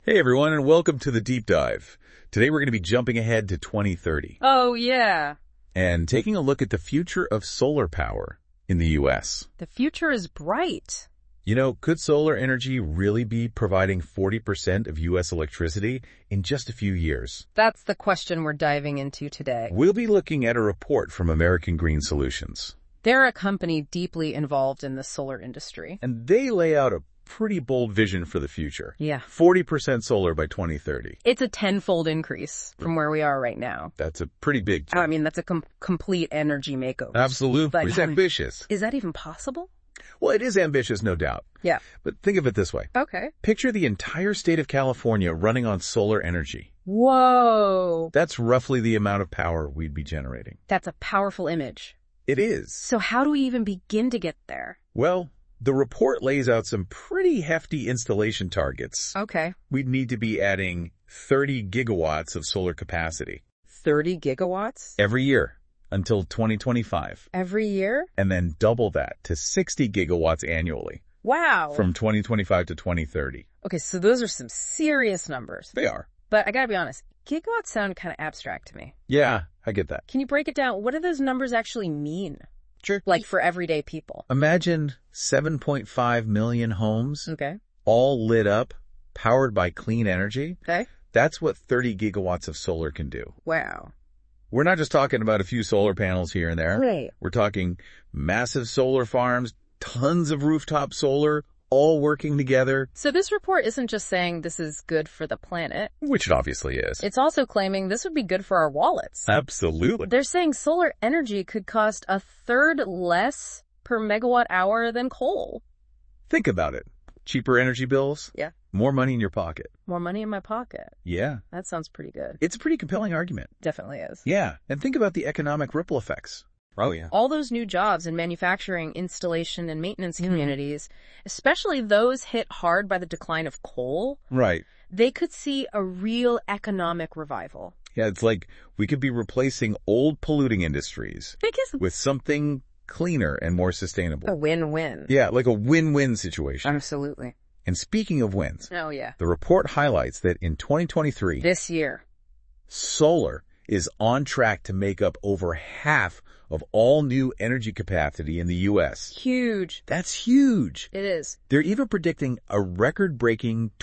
Hey everyone, and welcome to the Deep Dive. Today we're going to be jumping ahead to 2030 Oh, yeah. and taking a look at the future of solar power in the U.S. The future is bright. You know, could solar energy really be providing 40% of U.S. electricity in just a few years? That's the question we're diving into today. We'll be looking at a report from American Green Solutions. They're a company deeply involved in the solar industry. And they lay out a pretty bold vision for the future. Yeah. 40% solar by 2030. It's a tenfold increase from where we are right now. That's a pretty big I mean, that's a complete energy makeover. Absolutely. But, It's ambitious. Is that even possible? Well, it is ambitious, no doubt. Yeah. But think of it this way. Okay. Picture the entire state of California running on solar energy. Whoa. That's roughly the amount of power we'd be generating. That's a powerful image. It is. So how do we even begin to get there? Well, the report lays out some pretty hefty installation targets. Okay. We'd need to be adding 30 gigawatts of solar capacity 30 gigawatts? every year until 2025, Every year? and then double that to 60 gigawatts annually Wow. from 2025 to 2030. Okay, so those are some serious numbers. They are. But I gotta be honest, gigawatts sound kind of abstract to me. Yeah, I get that. Can you break it down? What do those numbers actually mean? Sure. Like for everyday people? Imagine 7.5 million homes Okay. all lit up, powered by clean energy. Okay. That's what 30 gigawatts of solar can do. Wow. We're not just talking about a few solar panels here and there. Right. We're talking massive solar farms, tons of rooftop solar, all working together, So this report isn't just saying this is good for the planet. which it obviously is. It's also claiming this would be good for our wallets. Absolutely. They're saying solar energy could cost a third less per megawatt hour than coal. Think about it. Cheaper energy bills. Yeah. More money in your pocket. More money in my pocket. Yeah. That sounds pretty good. It's a pretty compelling argument. Definitely is. Yeah. And think about the economic ripple effects. Oh, yeah. All those new jobs in manufacturing, installation, and maintenance communities, especially those hit hard by the decline of coal, Right. they could see a real economic revival. Yeah, it's like we could be replacing old polluting industries I guess with something cleaner and more sustainable. a win-win. Yeah, like a win-win situation. Absolutely. And speaking of wins, Oh, yeah. the report highlights that in 2023, This year. solar is on track to make up over half of all new energy capacity in the U.S. Huge. That's huge. It is. They're even predicting a record-breaking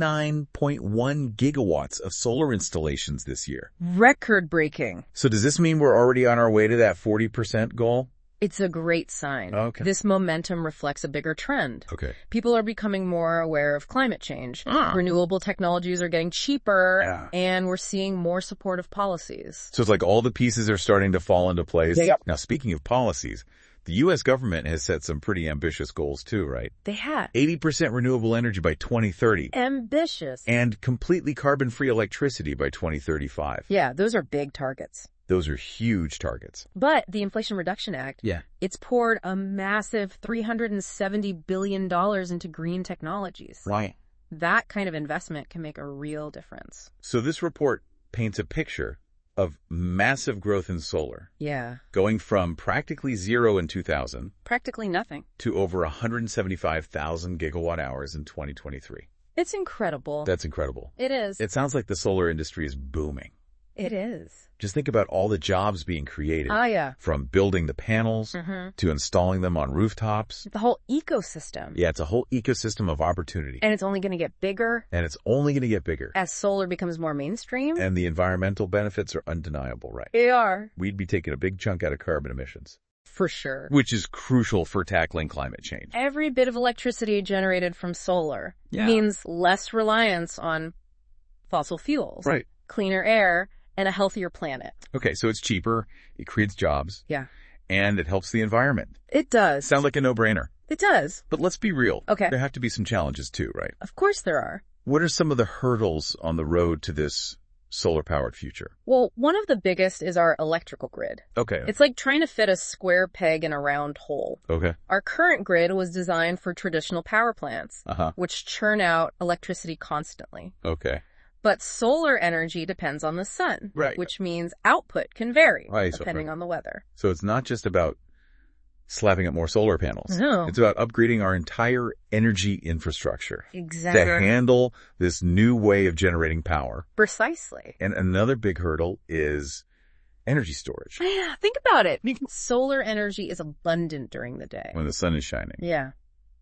29.1 gigawatts of solar installations this year. Record-breaking. So does this mean we're already on our way to that 40% goal? It's a great sign. Okay. This momentum reflects a bigger trend. Okay. People are becoming more aware of climate change. Ah. Renewable technologies are getting cheaper, Yeah. and we're seeing more supportive policies. So it's like all the pieces are starting to fall into place. Yep. Now, speaking of policies, the U.S. government has set some pretty ambitious goals too, right? They had 80% renewable energy by 2030 ambitious. and completely carbon-free electricity by 2035. Yeah, those are big targets. Those are huge targets. But the Inflation Reduction Act, Yeah. it's poured a massive $370 billion into green technologies. Right. That kind of investment can make a real difference. So this report paints a picture of massive growth in solar, Yeah. going from practically zero in 2000 Practically nothing. to over 175,000 gigawatt hours in 2023. It's incredible. That's incredible. It is. It sounds like the solar industry is booming. It is. Just think about all the jobs being created, Ah, yeah. from building the panels to installing them on rooftops. The whole ecosystem. Yeah, it's a whole ecosystem of opportunity. And it's only going to get bigger And it's only going to get bigger. as solar becomes more mainstream. And the environmental benefits are undeniable, right? They are. We'd be taking a big chunk out of carbon emissions, For sure. which is crucial for tackling climate change. Every bit of electricity generated from solar Yeah. means less reliance on fossil fuels, Right. cleaner air, and a healthier planet. Okay, so it's cheaper, it creates jobs, Yeah. and it helps the environment. It does. Sounds like a no-brainer. It does. But let's be real. Okay. There have to be some challenges too, right? Of course there are. What are some of the hurdles on the road to this solar-powered future? Well, one of the biggest is our electrical grid. Okay. It's like trying to fit a square peg in a round hole. Okay. Our current grid was designed for traditional power plants, Uh-huh. which churn out electricity constantly. Okay. But solar energy depends on the sun, Right. which means output can vary Right, so- depending on the weather. So it's not just about slapping up more solar panels. No. It's about upgrading our entire energy infrastructure Exactly. to handle this new way of generating power. Precisely. And another big hurdle is energy storage Yeah, think about it. Solar energy is abundant during the day. when the sun is shining. Yeah.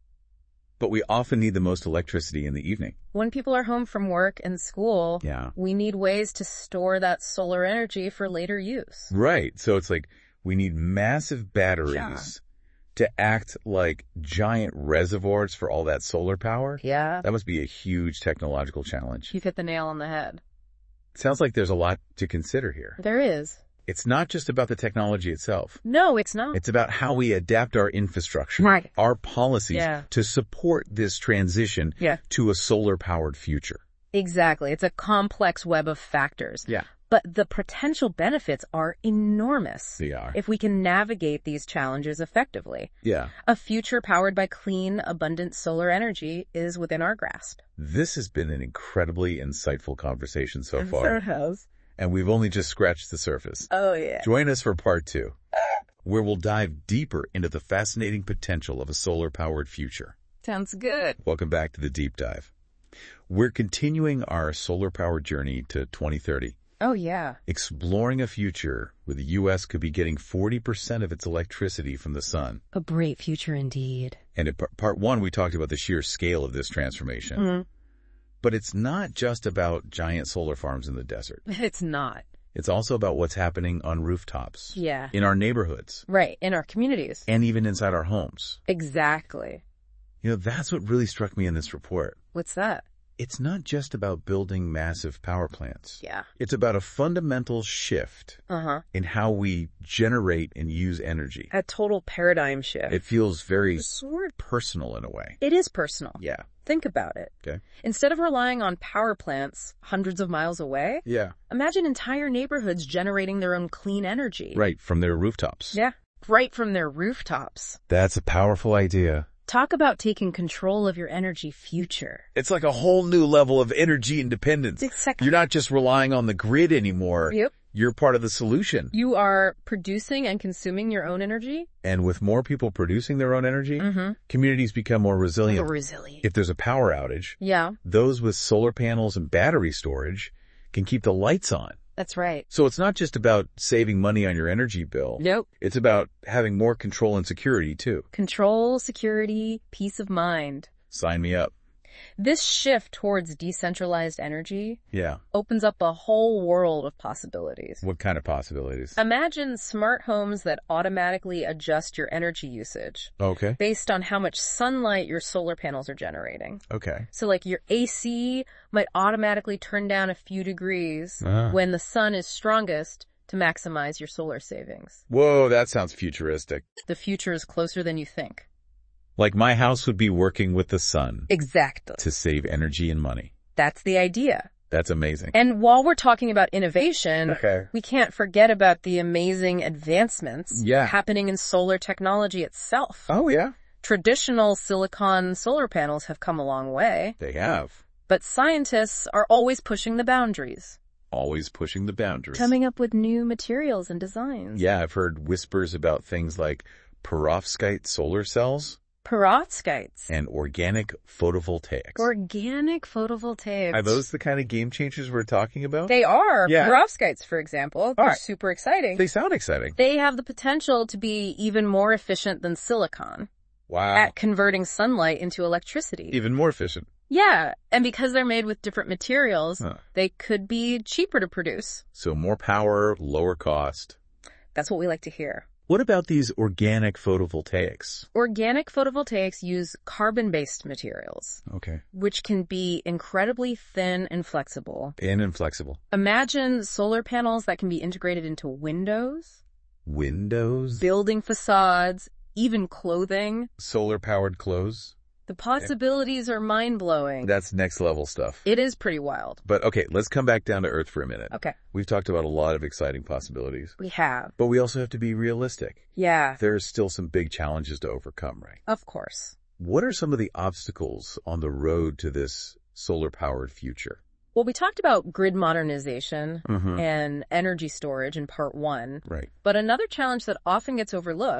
But we often need the most electricity in the evening. When people are home from work and school, Yeah. we need ways to store that solar energy for later use. Right. So it's like we need massive batteries to act like giant reservoirs for all that solar power. Yeah. That must be a huge technological challenge. You've hit the nail on the head. Sounds like there's a lot to consider here. There is. It's not just about the technology itself. No, it's not. It's about how we adapt our infrastructure, Right. our policies Yeah. to support this transition Yeah. to a solar-powered future. Exactly. It's a complex web of factors. Yeah. But the potential benefits are enormous They are. if we can navigate these challenges effectively. Yeah. A future powered by clean, abundant solar energy is within our grasp. This has been an incredibly insightful conversation so far, has. and we've only just scratched the surface. Oh, yeah. Join us for part 2, where we'll dive deeper into the fascinating potential of a solar-powered future. Sounds good. Welcome back to the Deep Dive. We're continuing our solar-powered journey to 2030. Oh, yeah. Exploring a future where the U.S. could be getting 40% of its electricity from the sun. A bright future indeed. And in part 1, we talked about the sheer scale of this transformation. Mm-hmm. But it's not just about giant solar farms in the desert. It's not. It's also about what's happening on rooftops, Yeah. in our neighborhoods, Right. In our communities. and even inside our homes. Exactly. You know, that's what really struck me in this report. What's that? It's not just about building massive power plants. Yeah. It's about a fundamental shift Uh-huh. in how we generate and use energy. A total paradigm shift. It feels very Sort of. personal in a way. It is personal. Yeah. Think about it. Okay. Instead of relying on power plants hundreds of miles away, Yeah. imagine entire neighborhoods generating their own clean energy. Right, from their rooftops. Yeah. Right from their rooftops. That's a powerful idea. Talk about taking control of your energy future. It's like a whole new level of energy independence. Exactly. You're not just relying on the grid anymore. Yep. You're part of the solution. You are producing and consuming your own energy. And with more people producing their own energy, communities become more resilient. Resilient. If there's a power outage, Yeah, those with solar panels and battery storage can keep the lights on. that's right. So it's not just about saving money on your energy bill. Nope. It's about having more control and security too. Control, security, peace of mind. Sign me up. This shift towards decentralized energy Yeah. opens up a whole world of possibilities. What kind of possibilities? Imagine smart homes that automatically adjust your energy usage Okay. based on how much sunlight your solar panels are generating. Okay. So like your AC might automatically turn down a few degrees when the sun is strongest to maximize your solar savings. Whoa, that sounds futuristic. The future is closer than you think. Like my house would be working with the sun Exactly. to save energy and money. That's the idea. That's amazing. And while we're talking about innovation, Okay. we can't forget about the amazing advancements happening in solar technology itself. Oh, yeah. Traditional silicon solar panels have come a long way, They have. but scientists are always pushing the boundaries, Always pushing the boundaries. coming up with new materials and designs. Yeah, I've heard whispers about things like perovskite solar cells Perovskites. and organic photovoltaics. Organic photovoltaics. Are those the kind of game changers we're talking about? They are. Yeah. Perovskites, for example. They're right. super exciting. They sound exciting. They have the potential to be even more efficient than silicon Wow. at converting sunlight into electricity. Even more efficient. Yeah, and because they're made with different materials, Huh. they could be cheaper to produce. So more power, lower cost. That's what we like to hear. What about these organic photovoltaics? Organic photovoltaics use carbon-based materials, Okay. which can be incredibly thin and flexible. And inflexible. Imagine solar panels that can be integrated into windows, Windows? building facades, even clothing. Solar-powered clothes? The possibilities are mind-blowing. That's next level stuff. It is pretty wild. But okay, let's come back down to earth for a minute. Okay, We've talked about a lot of exciting possibilities, we have. but we also have to be realistic. Yeah, There are still some big challenges to overcome, right? of course. What are some of the obstacles on the road to this solar-powered future? Well, we talked about grid modernization Mm-hmm. and energy storage in part 1, Right. but another challenge that often gets overlooked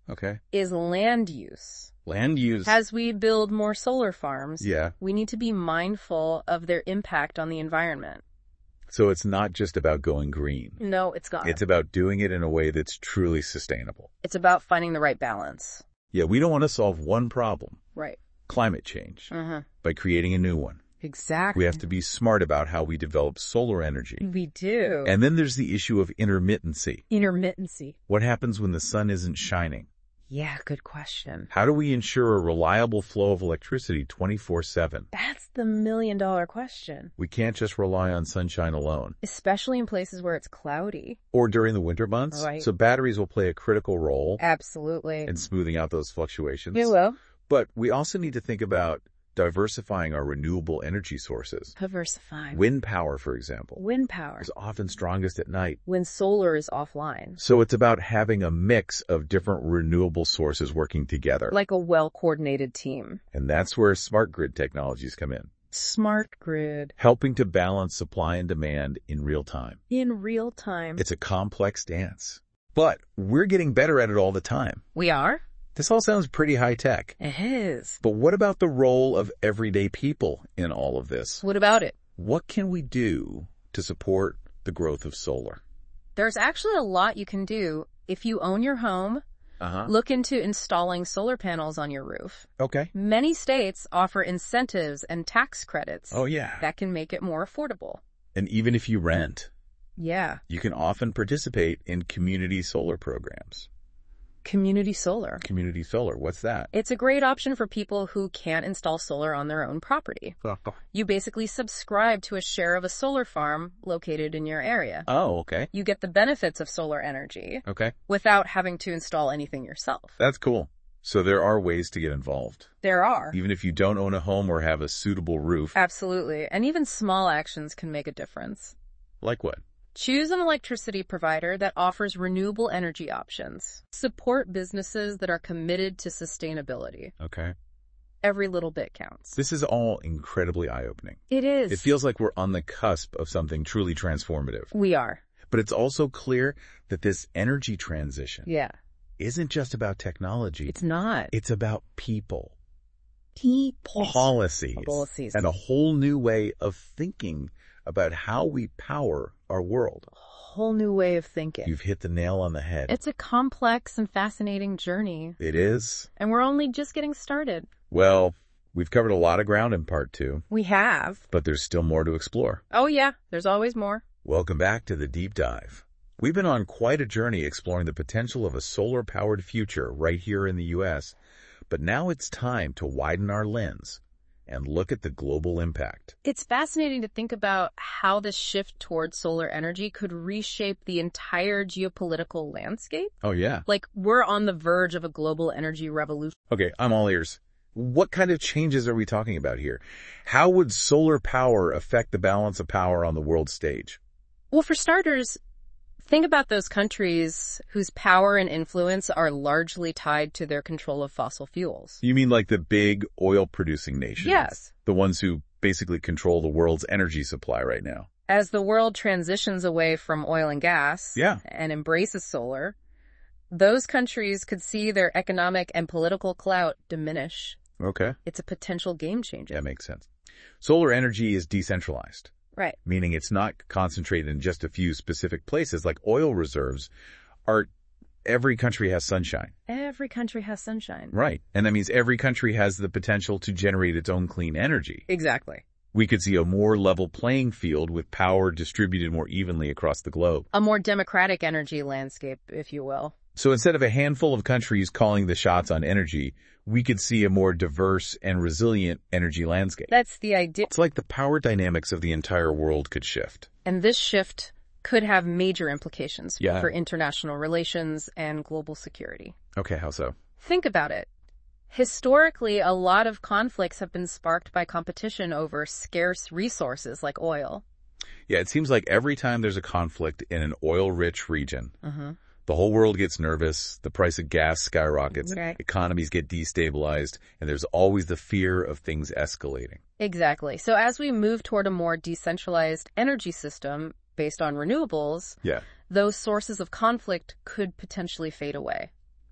Okay. is land use. Land use. As we build more solar farms, Yeah. we need to be mindful of their impact on the environment. So it's not just about going green. No, it's not. It's about doing it in a way that's truly sustainable. It's about finding the right balance. Yeah, we don't want to solve one problem, Right. climate change, Uh-huh. by creating a new one. Exactly. We have to be smart about how we develop solar energy. We do. And then there's the issue of intermittency. Intermittency. What happens when the sun isn't shining? Yeah, good question. How do we ensure a reliable flow of electricity 24/7? That's the million-dollar question. We can't just rely on sunshine alone. Especially in places where it's cloudy. Or during the winter months. Right. So batteries will play a critical role Absolutely. in smoothing out those fluctuations. You will. But we also need to think about diversifying our renewable energy sources. Diversifying. Wind power, for example, Wind power. is often strongest at night. When solar is offline. So it's about having a mix of different renewable sources working together. Like a well-coordinated team. And that's where smart grid technologies come in, Smart grid. helping to balance supply and demand in real time. In real time. It's a complex dance, but we're getting better at it all the time. We are? This all sounds pretty high tech. It is. But what about the role of everyday people in all of this? What about it? What can we do to support the growth of solar? There's actually a lot you can do. If you own your home, look into installing solar panels on your roof. Okay. Many states offer incentives and tax credits Oh, yeah. that can make it more affordable. And even if you rent, Yeah. you can often participate in community solar programs. Community solar. Community solar, what's that? It's a great option for people who can't install solar on their own property. You basically subscribe to a share of a solar farm located in your area. Oh, okay. You get the benefits of solar energy Okay. without having to install anything yourself. That's cool. So there are ways to get involved. There are. Even if you don't own a home or have a suitable roof. Absolutely. And even small actions can make a difference. Like what? Choose an electricity provider that offers renewable energy options. Support businesses that are committed to sustainability. Okay. Every little bit counts. This is all incredibly eye-opening. It is. It feels like we're on the cusp of something truly transformative. We are. But it's also clear that this energy transition Yeah. isn't just about technology. It's not. It's about people, People. policies, and a whole new way of thinking about how we power our world. Whole new way of thinking. You've hit the nail on the head. It's a complex and fascinating journey. It is. And we're only just getting started. Well, we've covered a lot of ground in part 2, We have. but there's still more to explore. Oh yeah, there's always more. Welcome back to the Deep Dive. We've been on quite a journey exploring the potential of a solar-powered future right here in the U.S., but now it's time to widen our lens and look at the global impact. It's fascinating to think about how this shift towards solar energy could reshape the entire geopolitical landscape. Oh, yeah. Like, we're on the verge of a global energy revolution. Okay, I'm all ears. What kind of changes are we talking about here? How would solar power affect the balance of power on the world stage? Well, for starters, think about those countries whose power and influence are largely tied to their control of fossil fuels. You mean like the big oil-producing nations? Yes. The ones who basically control the world's energy supply right now. As the world transitions away from oil and gas and embraces solar, those countries could see their economic and political clout diminish. Okay. It's a potential game changer. That makes sense. Solar energy is decentralized. Right. Meaning it's not concentrated in just a few specific places like oil reserves are. Every country has sunshine. Every country has sunshine. Right. And that means every country has the potential to generate its own clean energy. Exactly. We could see a more level playing field with power distributed more evenly across the globe. A more democratic energy landscape, if you will. So instead of a handful of countries calling the shots on energy, we could see a more diverse and resilient energy landscape. That's the idea. It's like the power dynamics of the entire world could shift. And this shift could have major implications Yeah. for international relations and global security. Okay, how so? Think about it. Historically, a lot of conflicts have been sparked by competition over scarce resources like oil. Yeah, it seems like every time there's a conflict in an oil-rich region, the whole world gets nervous, the price of gas skyrockets, Right. economies get destabilized, and there's always the fear of things escalating. Exactly. So as we move toward a more decentralized energy system based on renewables, Yeah. those sources of conflict could potentially fade away.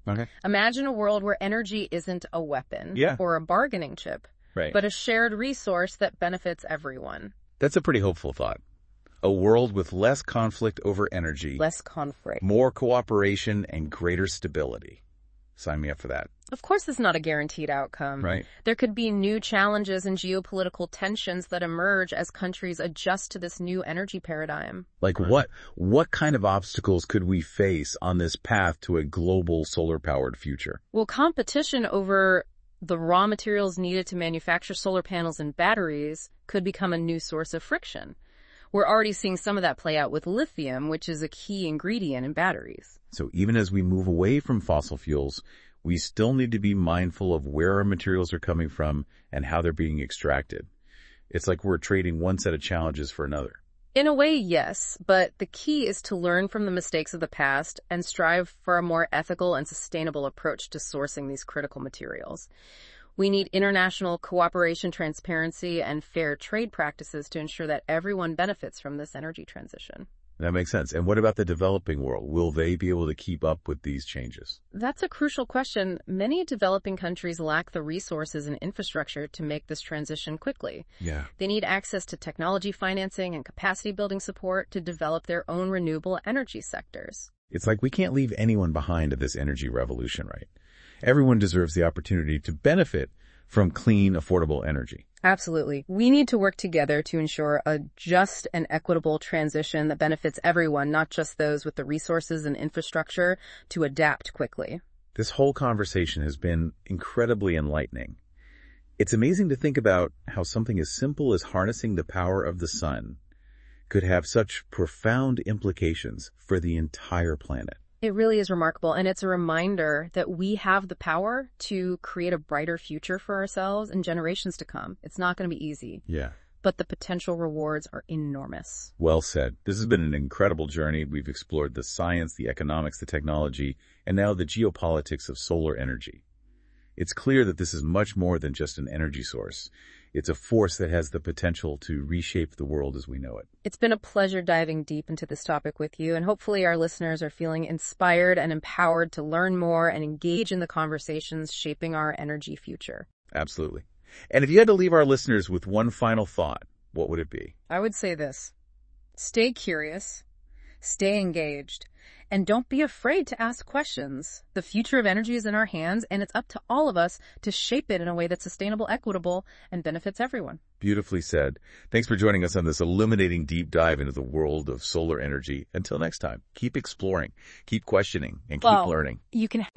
Okay. Imagine a world where energy isn't a weapon or a bargaining chip, but a shared resource that benefits everyone. That's a pretty hopeful thought. A world with less conflict over energy. Less conflict. More cooperation and greater stability. Sign me up for that. Of course, this is not a guaranteed outcome. Right. There could be new challenges and geopolitical tensions that emerge as countries adjust to this new energy paradigm. Like what kind of obstacles could we face on this path to a global solar-powered future? Well, competition over the raw materials needed to manufacture solar panels and batteries could become a new source of friction. We're already seeing some of that play out with lithium, which is a key ingredient in batteries. So even as we move away from fossil fuels, we still need to be mindful of where our materials are coming from and how they're being extracted. It's like we're trading one set of challenges for another. In a way, yes, but the key is to learn from the mistakes of the past and strive for a more ethical and sustainable approach to sourcing these critical materials. We need international cooperation, transparency, and fair trade practices to ensure that everyone benefits from this energy transition. That makes sense. And what about the developing world? Will they be able to keep up with these changes? That's a crucial question. Many developing countries lack the resources and infrastructure to make this transition quickly. Yeah. They need access to technology financing and capacity building support to develop their own renewable energy sectors. It's like we can't leave anyone behind at this energy revolution, right? Everyone deserves the opportunity to benefit from clean, affordable energy. Absolutely. We need to work together to ensure a just and equitable transition that benefits everyone, not just those with the resources and infrastructure to adapt quickly. This whole conversation has been incredibly enlightening. It's amazing to think about how something as simple as harnessing the power of the sun could have such profound implications for the entire planet. It really is remarkable, and it's a reminder that we have the power to create a brighter future for ourselves and generations to come. It's not going to be easy. Yeah. But the potential rewards are enormous. Well said. This has been an incredible journey. We've explored the science, the economics, the technology, and now the geopolitics of solar energy. It's clear that this is much more than just an energy source. It's a force that has the potential to reshape the world as we know it. It's been a pleasure diving deep into this topic with you, and hopefully our listeners are feeling inspired and empowered to learn more and engage in the conversations shaping our energy future. Absolutely. And if you had to leave our listeners with one final thought, what would it be? I would say this. Stay curious, stay engaged, and don't be afraid to ask questions. The future of energy is in our hands, and it's up to all of us to shape it in a way that's sustainable, equitable, and benefits everyone. Beautifully said. Thanks for joining us on this illuminating deep dive into the world of solar energy. Until next time, keep exploring, keep questioning, and keep learning. You can